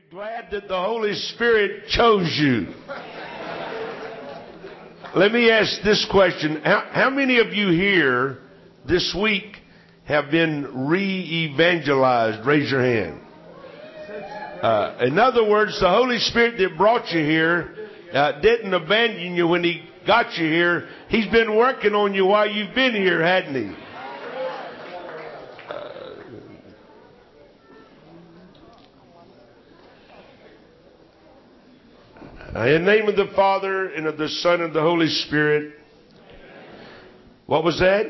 Glad that the Holy Spirit chose you. Let me ask this question. How many of you here this week have been re-evangelized? Raise your hand. In other words, the Holy Spirit that brought you here didn't abandon you when He got you here. He's been working on you while you've been here, hadn't He? In the name of the Father, and of the Son, and of the Holy Spirit. What was that?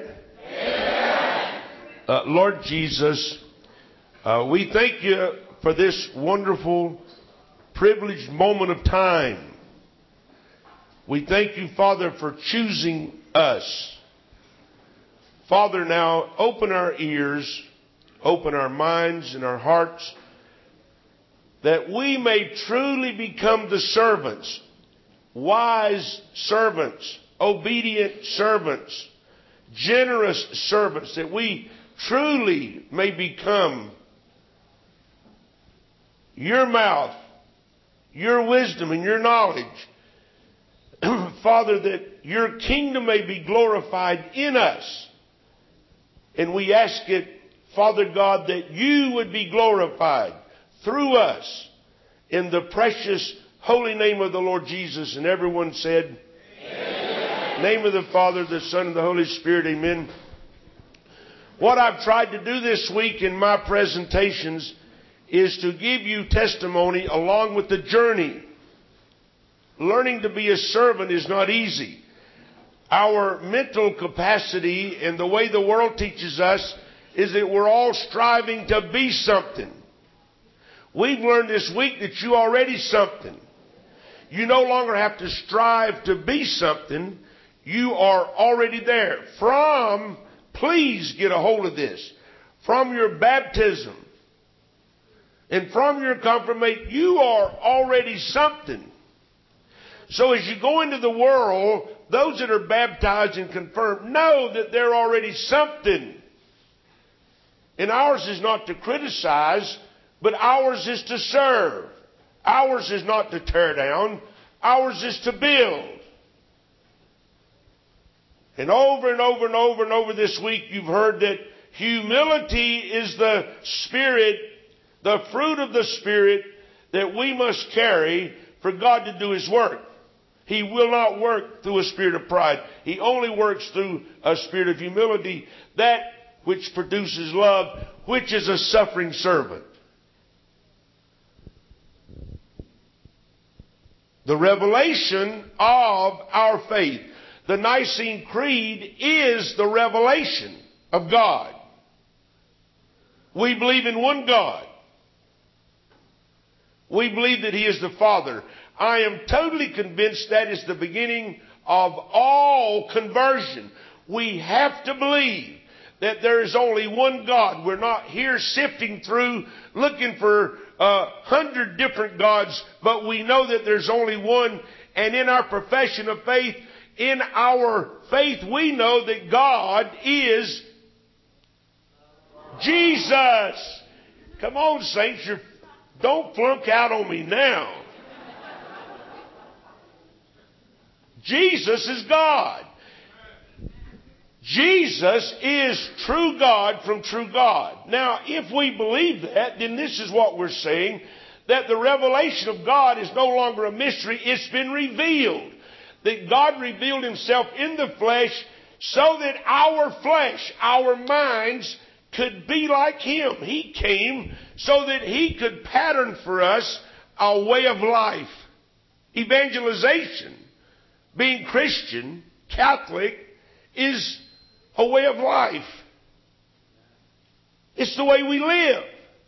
Lord Jesus, we thank you for this wonderful, privileged moment of time. We thank you, Father, for choosing us. Father, now open our ears, open our minds and our hearts, that we may truly become the servants, wise servants, obedient servants, generous servants, that we truly may become your mouth, your wisdom, and your knowledge. Father, that your kingdom may be glorified in us. And we ask it, Father God, that you would be glorified through us, in the precious holy name of the Lord Jesus. And everyone said, amen. Name of the Father, the Son, and the Holy Spirit, amen. What I've tried to do this week in my presentations is to give you testimony along with the journey. Learning to be a servant is not easy. Our mental capacity and the way the world teaches us is that we're all striving to be something. We've learned this week that you're already something. You no longer have to strive to be something. You are already there. Please get a hold of this. From your baptism and from your confirmation, you are already something. So as you go into the world, those that are baptized and confirmed know that they're already something. And ours is not to criticize, but ours is to serve. Ours is not to tear down. Ours is to build. And over and over and over and over this week, you've heard that humility is the Spirit, the fruit of the Spirit that we must carry for God to do His work. He will not work through a spirit of pride. He only works through a spirit of humility, that which produces love, which is a suffering servant. The revelation of our faith. The Nicene Creed is the revelation of God. We believe in one God. We believe that He is the Father. I am totally convinced that is the beginning of all conversion. We have to believe that there is only one God. We're not here sifting through looking for 100 different gods, but we know that there's only one. And in our profession of faith, in our faith, we know that God is Jesus. Come on, saints, don't flunk out on me now. Jesus is God. Jesus is true God from true God. Now, if we believe that, then this is what we're saying, that the revelation of God is no longer a mystery. It's been revealed. That God revealed Himself in the flesh so that our flesh, our minds, could be like Him. He came so that He could pattern for us a way of life. Evangelization, being Christian, Catholic, is a way of life. It's the way we live.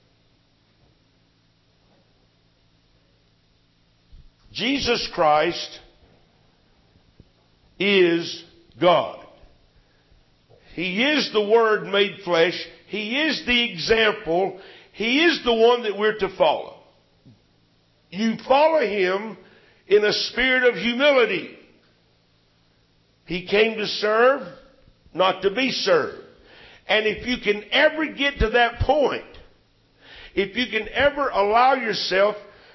Jesus Christ is God. He is the Word made flesh. He is the example. He is the one that we're to follow. You follow Him in a spirit of humility. He came to serve, not to be served. And if you can ever get to that point, if you can ever allow yourself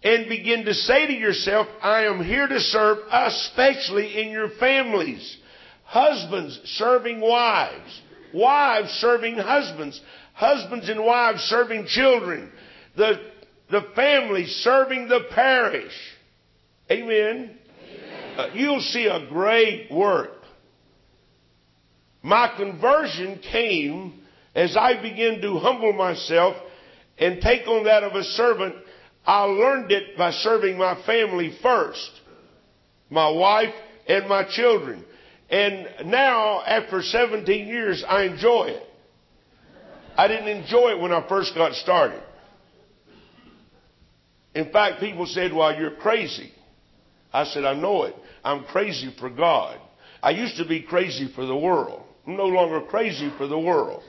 and begin to say to yourself, I am here to serve, especially in your families. Husbands serving wives. Wives serving husbands. Husbands and wives serving children. The family serving the parish. Amen. You'll see a great work. My conversion came as I began to humble myself and take on that of a servant. I learned it by serving my family first, my wife and my children. And now, after 17 years, I enjoy it. I didn't enjoy it when I first got started. In fact, people said, well, you're crazy. I said, I know it. I'm crazy for God. I used to be crazy for the world. I'm no longer crazy for the world.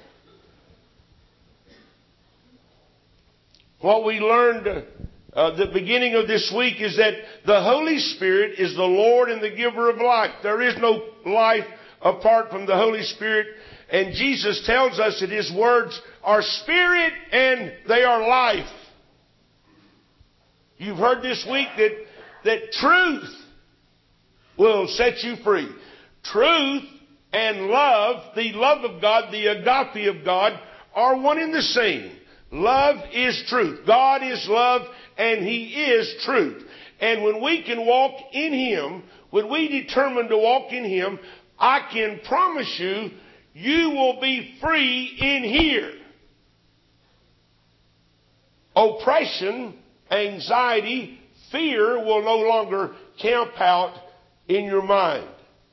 What we learned at the beginning of this week is that the Holy Spirit is the Lord and the giver of life. There is no life apart from the Holy Spirit. And Jesus tells us that His words are spirit and they are life. You've heard this week that truth will set you free. Truth and love, the love of God, the agape of God, are one and the same. Love is truth. God is love and He is truth. And when we can walk in Him, when we determine to walk in Him, I can promise you, you will be free in here. Oppression, anxiety, fear will no longer camp out in your mind.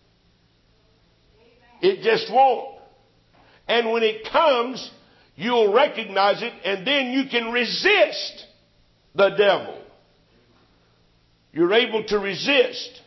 It just won't. And when it comes, you'll recognize it, and then you can resist the devil. You're able to resist.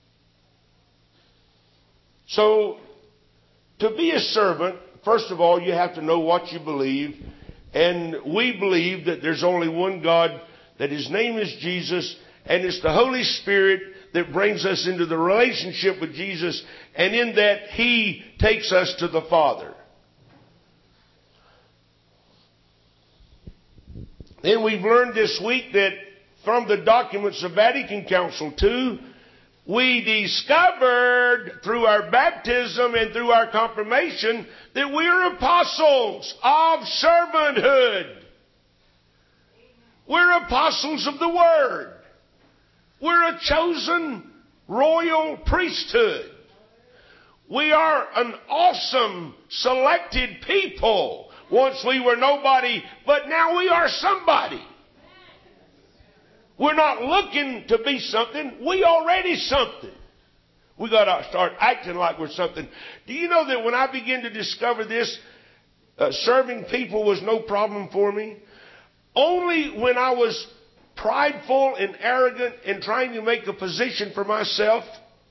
So, to be a servant, first of all, you have to know what you believe. And we believe that there's only one God, that His name is Jesus, and it's the Holy Spirit that brings us into the relationship with Jesus, and in that He takes us to the Father. Then we've learned this week that from the documents of Vatican Council II, we discovered through our baptism and through our confirmation that we are apostles of servanthood. We're apostles of the Word. We're a chosen royal priesthood. We are an awesome, selected people. Once we were nobody, but now we are somebody. We're not looking to be something. We already something. We got to start acting like we're something. Do you know that when I began to discover this, serving people was no problem for me? Only when I was prideful and arrogant and trying to make a position for myself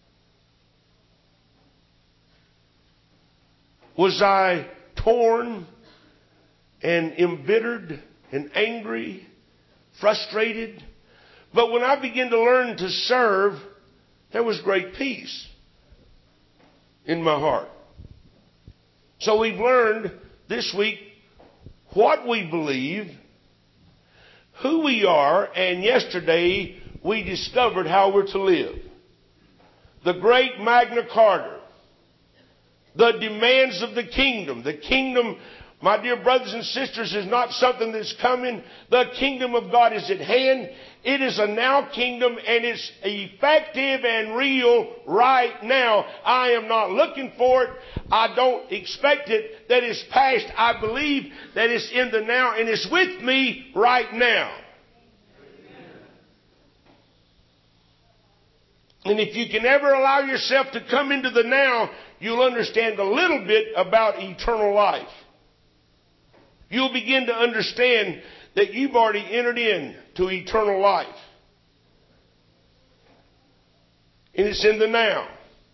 was I torn and embittered and angry, frustrated. But when I began to learn to serve, there was great peace in my heart. So we've learned this week what we believe, who we are, and yesterday we discovered how we're to live. The great Magna Carta, the demands of the kingdom. The kingdom, my dear brothers and sisters, is not something that's coming. The kingdom of God is at hand. It is a now kingdom, and it's effective and real right now. I am not looking for it. I don't expect it that it's past. I believe that it's in the now, and it's with me right now. And if you can ever allow yourself to come into the now, you'll understand a little bit about eternal life. You'll begin to understand that you've already entered into eternal life. And it's in the now.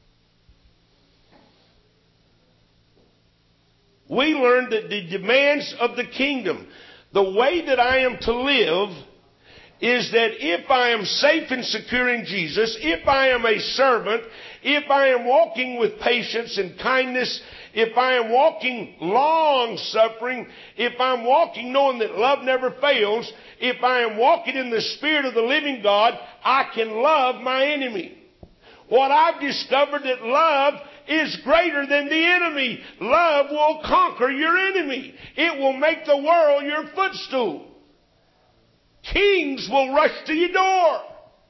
We learned that the demands of the kingdom, the way that I am to live, is that if I am safe and secure in Jesus, if I am a servant, if I am walking with patience and kindness, if I am walking long-suffering, if I'm walking knowing that love never fails, if I am walking in the Spirit of the living God, I can love my enemy. What I've discovered that love is greater than the enemy. Love will conquer your enemy. It will make the world your footstool. Kings will rush to your door.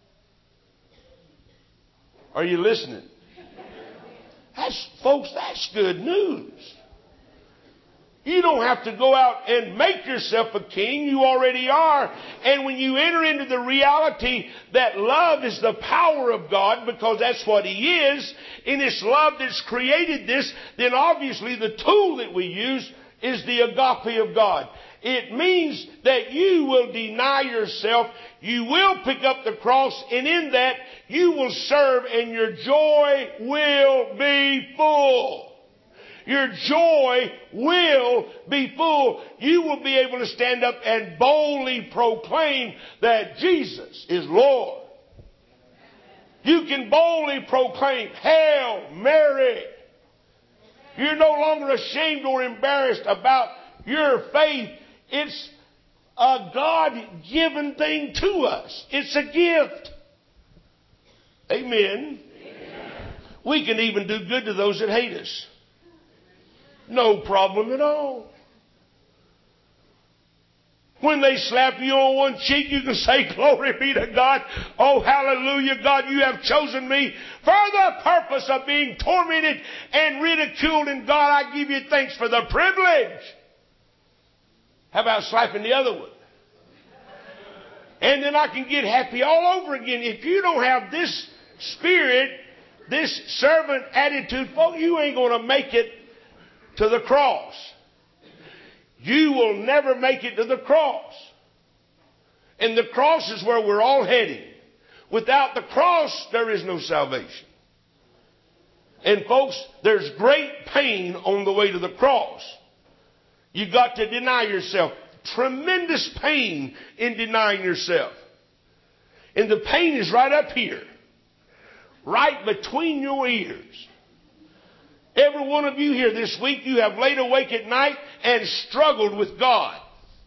Are you listening? Folks, that's good news. You don't have to go out and make yourself a king. You already are. And when you enter into the reality that love is the power of God, because that's what He is, and it's love that's created this, then obviously the tool that we use is the agape of God. It means that you will deny yourself, you will pick up the cross, and in that you will serve, and your joy will be full. Your joy will be full. You will be able to stand up and boldly proclaim that Jesus is Lord. You can boldly proclaim, Hail Mary. You're no longer ashamed or embarrassed about your faith. It's a God-given thing to us. It's a gift. Amen. We can even do good to those that hate us. No problem at all. When they slap you on one cheek, you can say, Glory be to God. Oh, hallelujah, God, you have chosen me for the purpose of being tormented and ridiculed. And God, I give you thanks for the privilege. How about slapping the other one? And then I can get happy all over again. If you don't have this spirit, this servant attitude, folks, you ain't going to make it to the cross. You will never make it to the cross. And the cross is where we're all heading. Without the cross, there is no salvation. And folks, there's great pain on the way to the cross. You've got to deny yourself. Tremendous pain in denying yourself. And the pain is right up here. Right between your ears. Every one of you here this week, you have laid awake at night and struggled with God.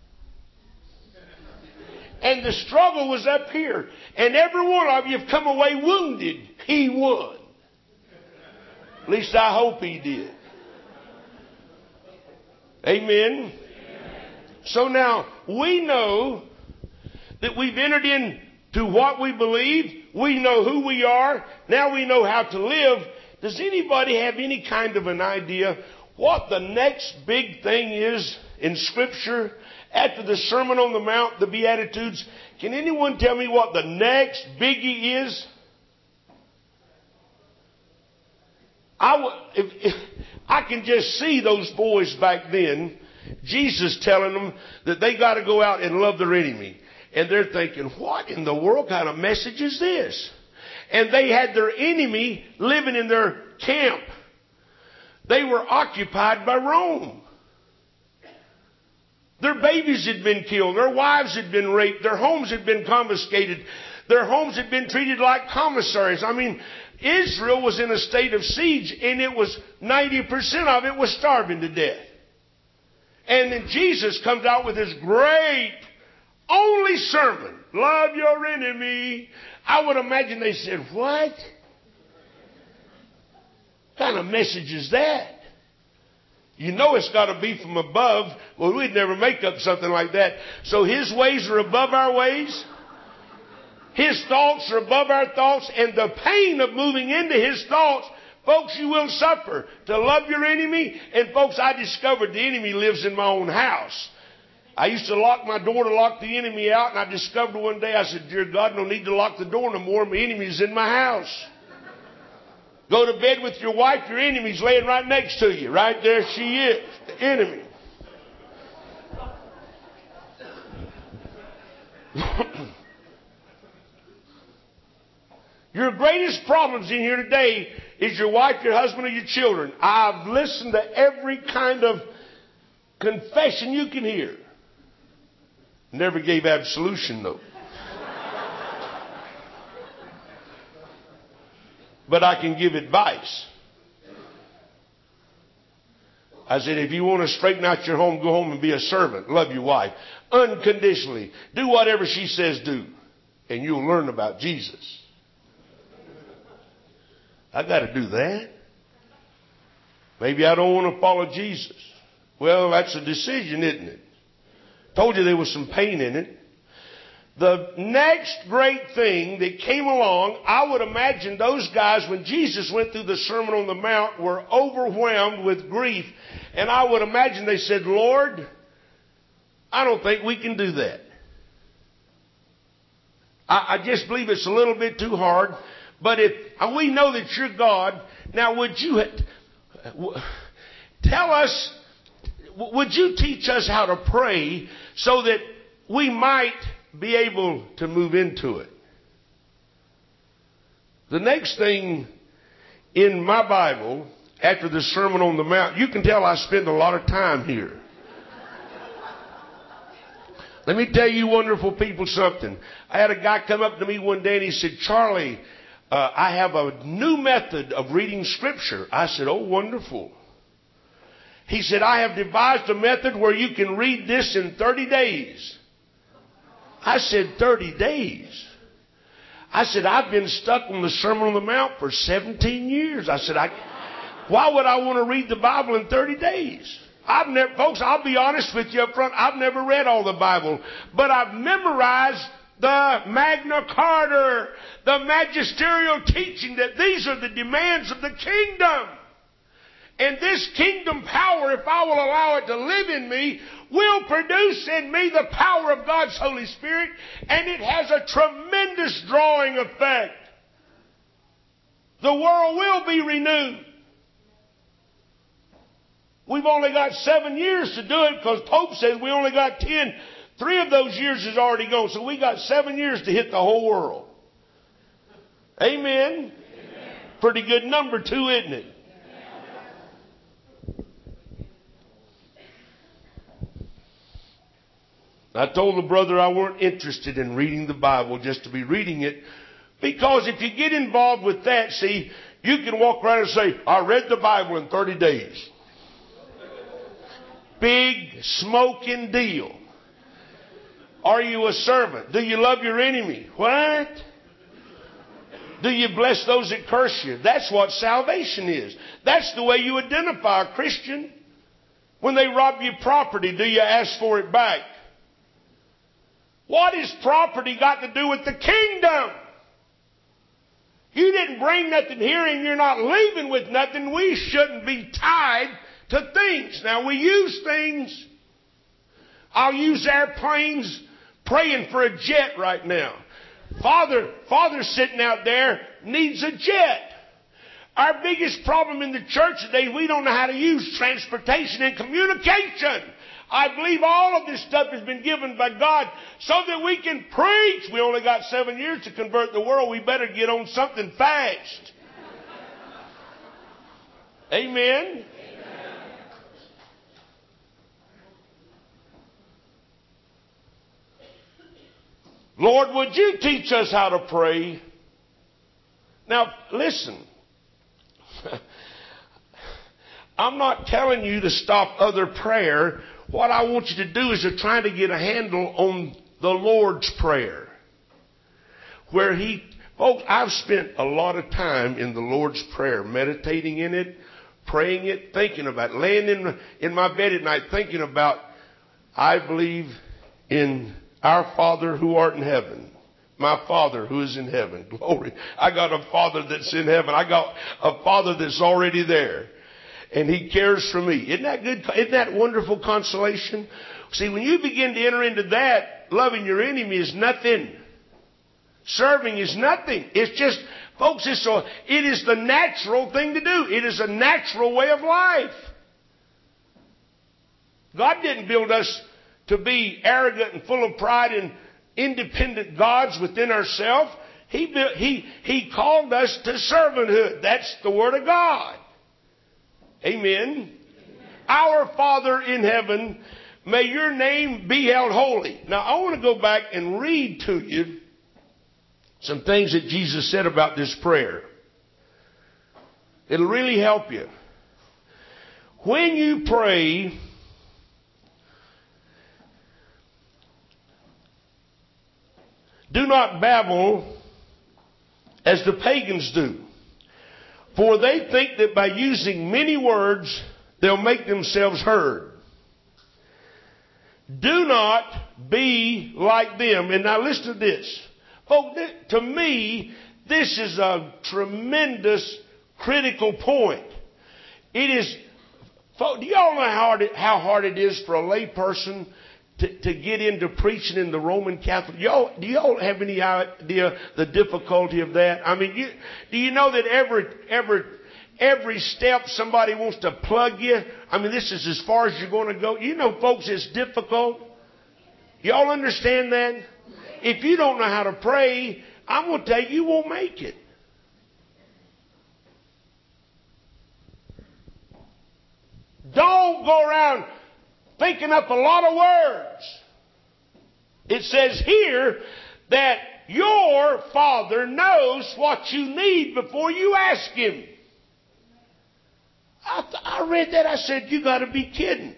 And the struggle was up here. And every one of you have come away wounded. He won. At least I hope he did. Amen. So now we know that we've entered into what we believe. We know who we are. Now we know how to live. Does anybody have any kind of an idea what the next big thing is in Scripture after the Sermon on the Mount, the Beatitudes? Can anyone tell me what the next biggie is? I can just see those boys back then, Jesus telling them that they got to go out and love their enemy. And they're thinking, what in the world kind of message is this? And they had their enemy living in their camp. They were occupied by Rome. Their babies had been killed. Their wives had been raped. Their homes had been confiscated. Their homes had been treated like commissaries. I mean, Israel was in a state of siege, and it was 90% of it was starving to death. And then Jesus comes out with his great only sermon, love your enemy. I would imagine they said, what kind of message is that? You know it's got to be from above. Well, we'd never make up something like that. So his ways are above our ways. His thoughts are above our thoughts. And the pain of moving into his thoughts, folks, you will suffer. To love your enemy. And folks, I discovered the enemy lives in my own house. I used to lock my door to lock the enemy out, and I discovered one day, I said, dear God, no need to lock the door no more. My enemy's in my house. Go to bed with your wife, your enemy's laying right next to you. Right there she is, the enemy. Your greatest problems in here today is your wife, your husband, or your children. I've listened to every kind of confession you can hear. Never gave absolution, though. but I can give advice. I said, if you want to straighten out your home, go home and be a servant. Love your wife unconditionally. Do whatever she says do, and you'll learn about Jesus. I got to do that. Maybe I don't want to follow Jesus. Well, that's a decision, isn't it? Told you there was some pain in it. The next great thing that came along, I would imagine those guys, when Jesus went through the Sermon on the Mount, were overwhelmed with grief. And I would imagine they said, Lord, I don't think we can do that. I just believe it's a little bit too hard. But if we know that you're God, now would you tell us, would you teach us how to pray so that we might be able to move into it? The next thing in my Bible, after the Sermon on the Mount, you can tell I spend a lot of time here. Let me tell you wonderful people something. I had a guy come up to me one day and he said, Charlie, I have a new method of reading Scripture. I said, oh, wonderful. He said, I have devised a method where you can read this in 30 days. I said, 30 days? I said, I've been stuck on the Sermon on the Mount for 17 years. I said, why would I want to read the Bible in 30 days? Folks, I'll be honest with you up front, I've never read all the Bible, but I've memorized the Magna Carta, the magisterial teaching that these are the demands of the kingdom. And this kingdom power, if I will allow it to live in me, will produce in me the power of God's Holy Spirit, and it has a tremendous drawing effect. The world will be renewed. We've only got 7 years to do it because Pope says we only got 10. 3 of those years is already gone, so we got 7 years to hit the whole world. Amen? Amen. Pretty good number too, isn't it? I told the brother I weren't interested in reading the Bible just to be reading it, because if you get involved with that, see, you can walk around and say, I read the Bible in 30 days. Big smoking deal. Are you a servant? Do you love your enemy? What? Do you bless those that curse you? That's what salvation is. That's the way you identify a Christian. When they rob your property, do you ask for it back? What has property got to do with the kingdom? You didn't bring nothing here and you're not leaving with nothing. We shouldn't be tied to things. Now we use things. I'll use airplanes, praying for a jet right now. Father sitting out there needs a jet. Our biggest problem in the church today is we don't know how to use transportation and communication. I believe all of this stuff has been given by God so that we can preach. We only got 7 years to convert the world. We better get on something fast. Amen. Lord, would you teach us how to pray? Now, listen. I'm not telling you to stop other prayer. What I want you to do is to try to get a handle on the Lord's Prayer. Folks, I've spent a lot of time in the Lord's Prayer, meditating in it, praying it, thinking about it, laying in my bed at night thinking about, I believe in our Father who art in heaven. My Father who is in heaven. Glory. I got a Father that's in heaven. I got a Father that's already there. And He cares for me. Isn't that good? Isn't that wonderful consolation? See, when you begin to enter into that, loving your enemy is nothing. Serving is nothing. It's just, folks, it is the natural thing to do. It is a natural way of life. God didn't build us to be arrogant and full of pride and independent gods within ourselves. He called us to servanthood. That's the Word of God. Amen. Our Father in heaven, may your name be held holy. Now, I want to go back and read to you some things that Jesus said about this prayer. It'll really help you. When you pray, do not babble as the pagans do, for they think that by using many words they'll make themselves heard. Do not be like them. And now listen to this. Folks, to me, this is a tremendous critical point. It is, folks, do y'all know how hard it is for a lay person to get into preaching in the Roman Catholic? Do y'all have any idea the difficulty of that? I mean, do you know that every step somebody wants to plug you? I mean, this is as far as you're going to go. You know, folks, it's difficult. Y'all understand that? If you don't know how to pray, I'm going to tell you, you won't make it. Don't go around thinking up a lot of words. It says here that your Father knows what you need before you ask Him. I read that. I said, you got to be kidding.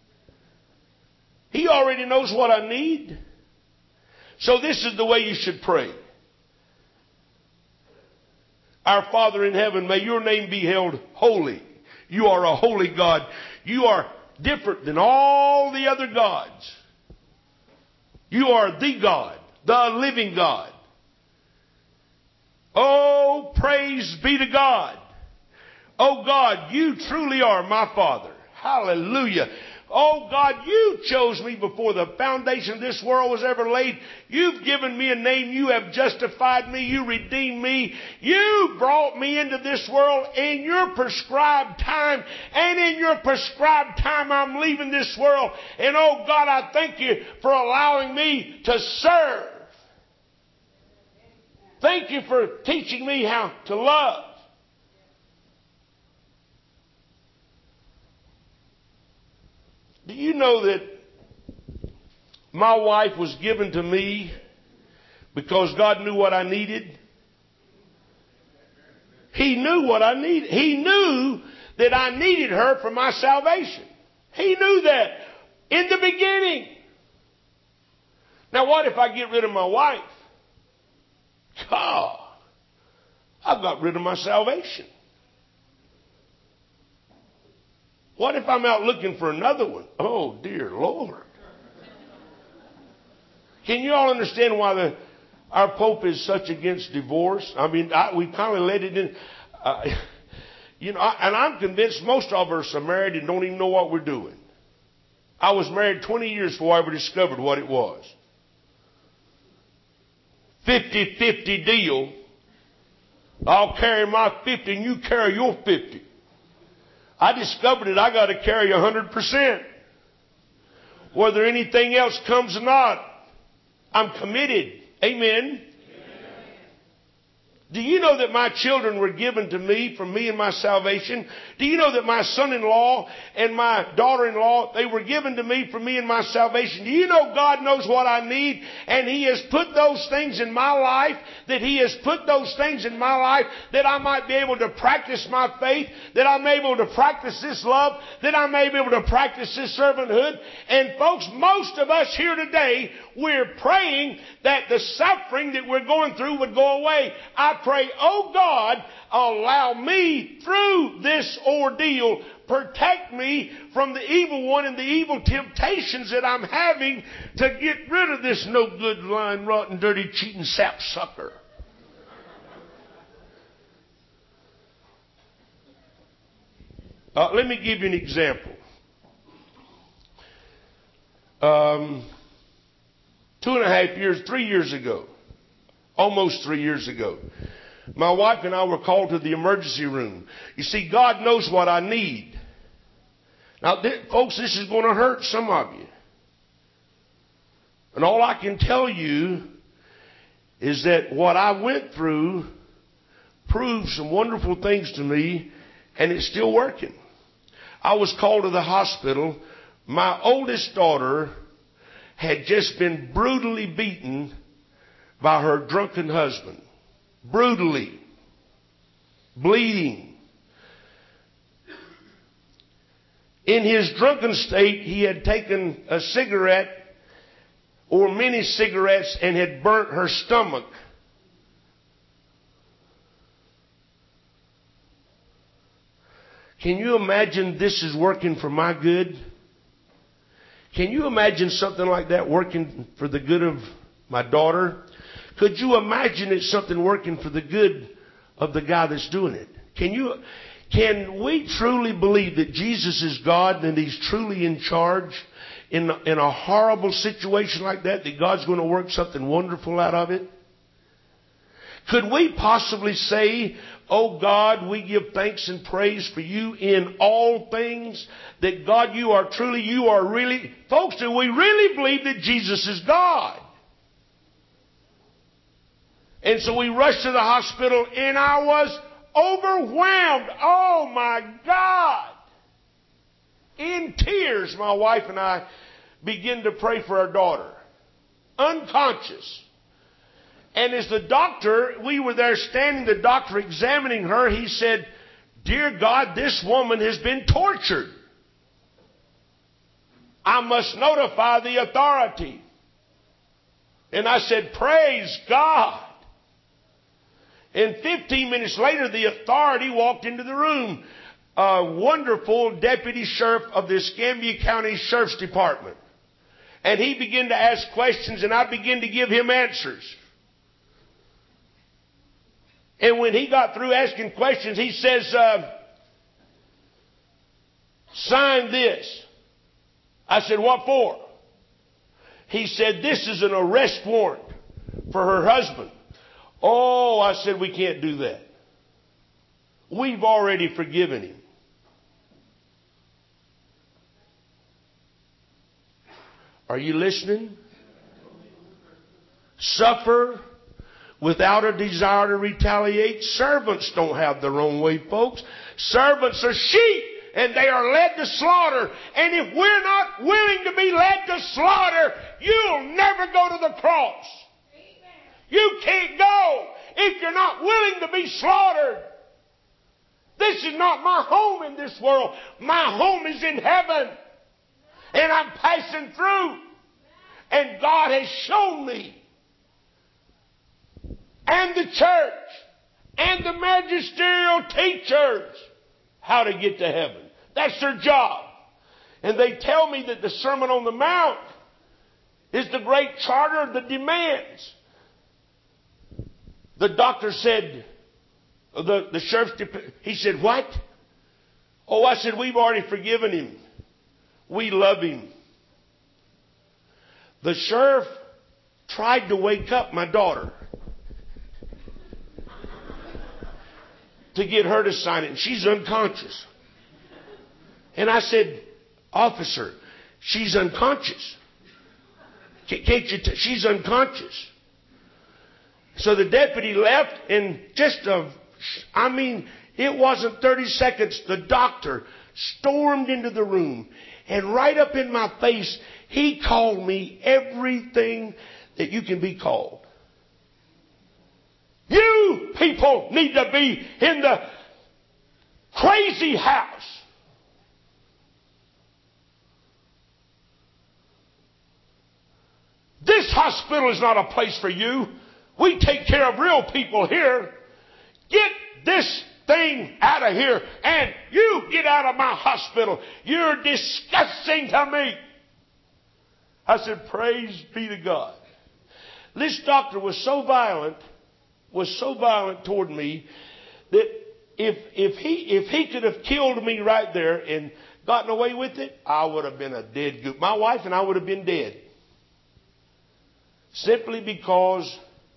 He already knows what I need. So this is the way you should pray. Our Father in heaven, may your name be held holy. You are a holy God. You are different than all the other gods. You are the God, the living God. Oh, praise be to God. Oh God, you truly are my Father. Hallelujah. Oh God, you chose me before the foundation of this world was ever laid. You've given me a name. You have justified me. You redeemed me. You brought me into this world in your prescribed time. And in your prescribed time, I'm leaving this world. And oh God, I thank you for allowing me to serve. Thank you for teaching me how to love. Do you know that my wife was given to me because God knew what I needed? He knew what I needed. He knew that I needed her for my salvation. He knew that in the beginning. Now what if I get rid of my wife? God, I've got rid of my salvation. What if I'm out looking for another one? Oh, dear Lord. Can you all understand why our Pope is such against divorce? I mean, we kind of let it in. And I'm convinced most of us are married and don't even know what we're doing. I was married 20 years before I ever discovered what it was. 50-50 deal. I'll carry my 50 and you carry your 50. I discovered that I got to carry 100%. Whether anything else comes or not, I'm committed. Amen. Do you know that my children were given to me for me and my salvation? Do you know that my son-in-law and my daughter-in-law, they were given to me for me and my salvation? Do you know God knows what I need? And He has put those things in my life, that I might be able to practice my faith, that I'm able to practice this love, that I'm able to practice this servanthood. And folks, most of us here today, we're praying that the suffering that we're going through would go away. I pray, oh God, allow me through this ordeal, protect me from the evil one and the evil temptations that I'm having to get rid of this no good, lying, rotten, dirty, cheating sapsucker. Let me give you an example. 3 years ago, almost 3 years ago, my wife and I were called to the emergency room. You see, God knows what I need. Now, folks, this is going to hurt some of you. And all I can tell you is that what I went through proved some wonderful things to me, and it's still working. I was called to the hospital. My oldest daughter had just been brutally beaten by her drunken husband. Brutally. Bleeding. In his drunken state, he had taken a cigarette or many cigarettes and had burnt her stomach. Can you imagine this is working for my good? Can you imagine something like that working for the good of my daughter? Could you imagine it something working for the good of the guy that's doing it? Can we truly believe that Jesus is God and He's truly in charge in a horrible situation like that God's going to work something wonderful out of it? Could we possibly say, oh God, we give thanks and praise for you in all things, that God, you are really, folks, do we really believe that Jesus is God? And so we rushed to the hospital and I was overwhelmed. Oh my God. In tears, my wife and I began to pray for our daughter. Unconscious. And as the doctor, we were there standing, the doctor examining her, he said, dear God, this woman has been tortured. I must notify the authority. And I said, praise God. And 15 minutes later, the authority walked into the room. A wonderful deputy sheriff of the Escambia County Sheriff's Department. And he began to ask questions and I began to give him answers. And when he got through asking questions, he says, sign this. I said, what for? He said, this is an arrest warrant for her husband. Oh, I said, we can't do that. We've already forgiven him. Are you listening? Suffer without a desire to retaliate. Servants don't have their own way, folks. Servants are sheep and they are led to slaughter. And if we're not willing to be led to slaughter, you'll never go to the cross. You can't go if you're not willing to be slaughtered. This is not my home in this world. My home is in heaven. And I'm passing through. And God has shown me, and the church, and the magisterial teachers, how to get to heaven. That's their job. And they tell me that the Sermon on the Mount is the great charter of the demands. The doctor said, the sheriff's, he said, what? Oh, I said, we've already forgiven him. We love him. The sheriff tried to wake up my daughter to get her to sign it. And she's unconscious. And I said, officer, she's unconscious. Can't you she's unconscious. So the deputy left and it wasn't 30 seconds. The doctor stormed into the room and right up in my face, he called me everything that you can be called. You people need to be in the crazy house. This hospital is not a place for you. We take care of real people here. Get this thing out of here and you get out of my hospital. You're disgusting to me. I said, praise be to God. This doctor was so violent toward me that if he could have killed me right there and gotten away with it, I would have been a dead goop. My wife and I would have been dead. Simply because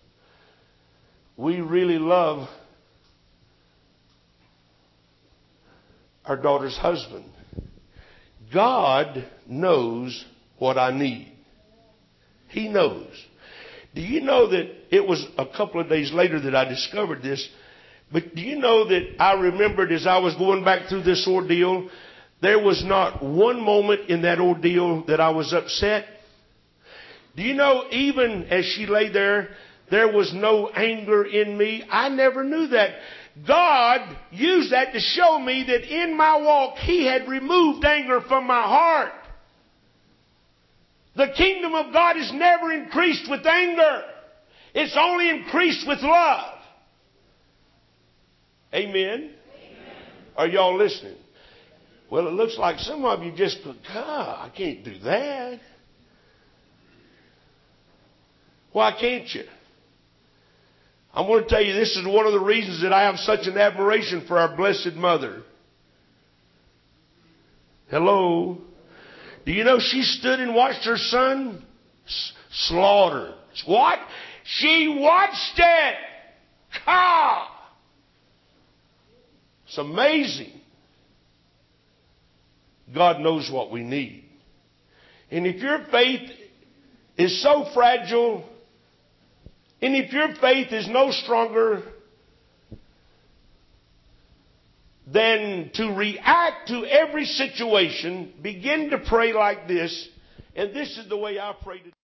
we really love our daughter's husband. God knows what I need. He knows. Do you know that it was a couple of days later that I discovered this? But do you know that I remembered as I was going back through this ordeal, there was not one moment in that ordeal that I was upset. Do you know, even as she lay there, there was no anger in me. I never knew that. God used that to show me that in my walk, He had removed anger from my heart. The kingdom of God is never increased with anger. It's only increased with love. Amen? Amen. Are y'all listening? Well, it looks like some of you just go, God, I can't do that. Why can't you? I'm going to tell you, this is one of the reasons that I have such an admiration for our Blessed Mother. Hello? Do you know she stood and watched her son slaughtered? What? She watched it. God. It's amazing. God knows what we need. And if your faith is so fragile, and if your faith is no stronger than to react to every situation, begin to pray like this. And this is the way I pray today.